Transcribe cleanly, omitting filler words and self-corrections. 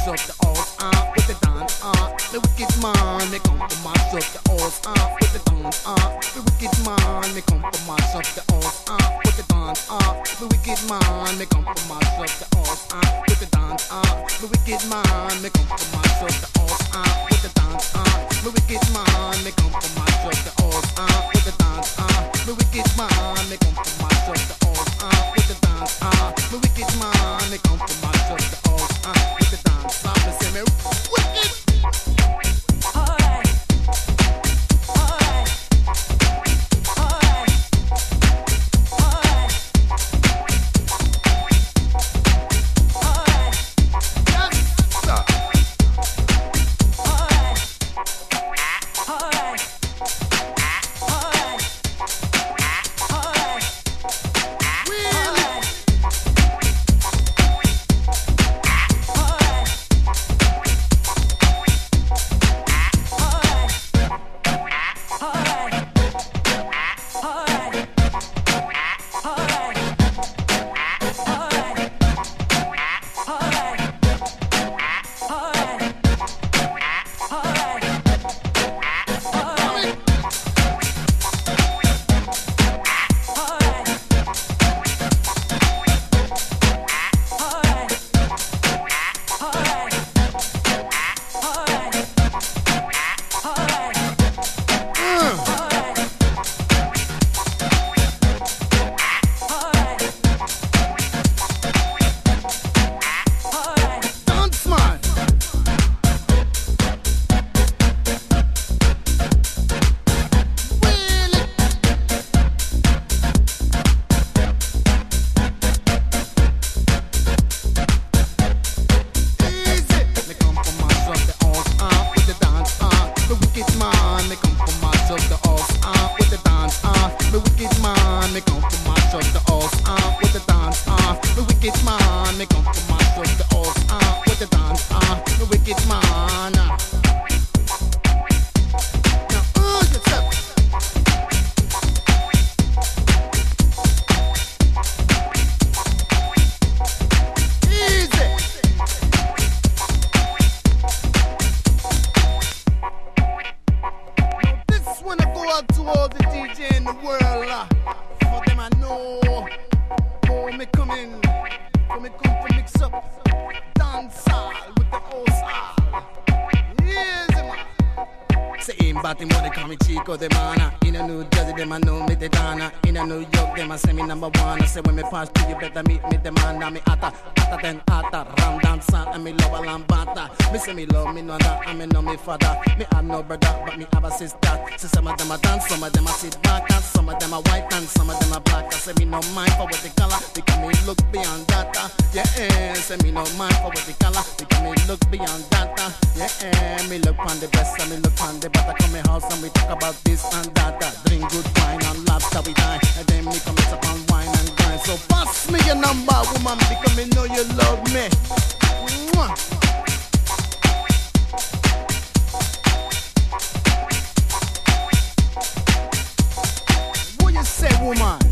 up the house, with the dance, the wicked man, me come to mash up the house, with the dance, the wicked man, me come to mash up the house, with the dance, the wicked man, me come to mash up the house, with the dance, the wicked man, me come to mash up the house, with the dance, the wicked man, me come to mash up the house, with the dance, the wicked man, me come to mash up the house, with the dance, the wicked man, me come to mash up the house, with the dance, me say me wicked. To all the DJ in the world, for them I know, oh me come to mix up dancehall with the old soul. Easy man. Say in Baltimore they call me Chico de Mana. In a New Jersey them I know me the Dana. In a New York them I say me number one. I say when me pass through you better meet me the man. Now me hotter than hotter. Ram dancehall and me love a lambata. Me say me love me know that and me know me father. Me have no brother but me have a sister. So some of them a dance, some of them a sit back, and some of them a white and some of them a black. I say me no mind for what the color, because me look beyond that. Yeah, say me no mind for what the color, because me look beyond that. Yeah, me look on the breast and me look on the butter. Come my house and we talk about this and that. Drink good wine and lobster we dine, and then me come up on wine and grind. So pass me your number, woman, because me know you love me. Mwah. Say woman.